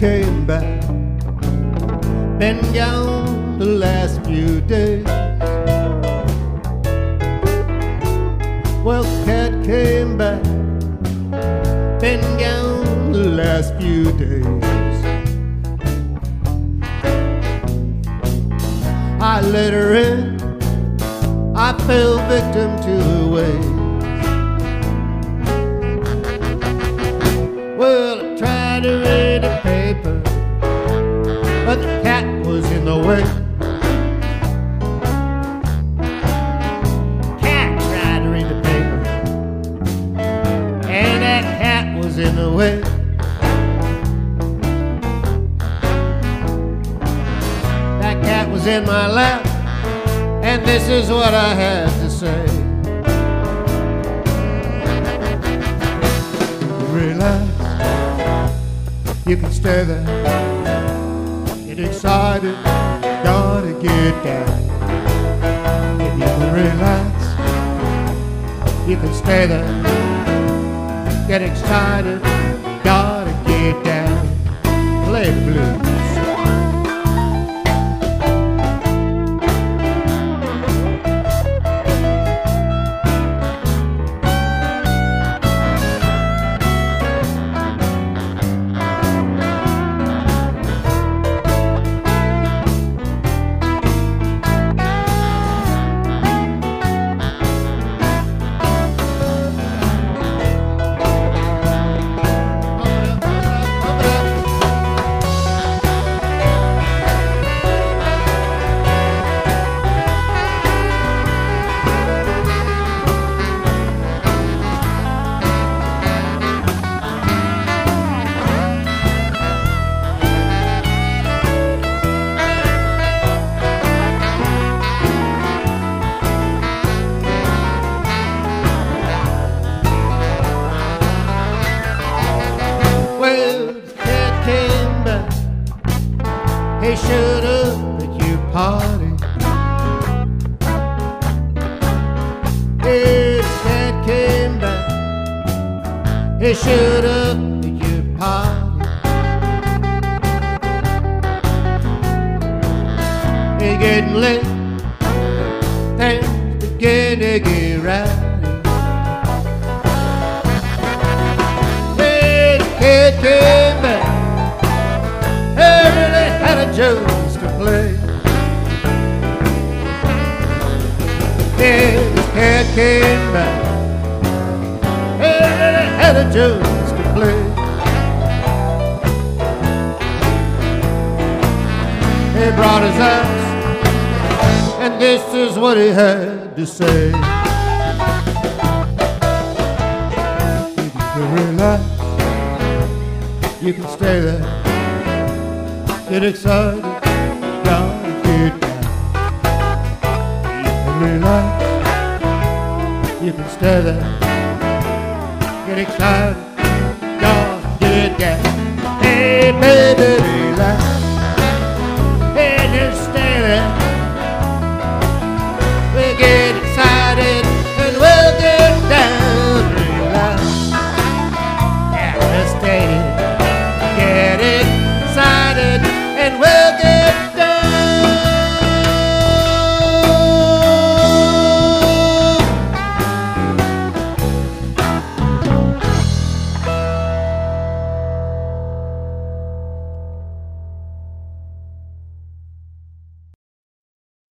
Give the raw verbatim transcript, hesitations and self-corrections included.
came back, been gone the last few days. Well, cat came back, been gone the last few days. I let her in, I fell victim to her ways. Well, I tried to read the paper, but the cat was in the way. Cat tried to read the paper, and that cat was in the way. That cat was in my lap, and this is what I had to say. Relax, you can stay there. Get excited, gotta get down. If you can relax, you can stay there. Get excited, gotta get down. Play the blues. He showed up at your party. His cat came back. He showed up at your party. It's getting late, things begin to get rowdy. His cat came back. Every had a jokes to play. His cat came back. Every had a jokes to play. He brought his axe, and this is what he had to say. If you can relax, you can stay there. Get excited, gotta get down. You can relax, you can stay there. Get excited, gotta get down. Hey baby.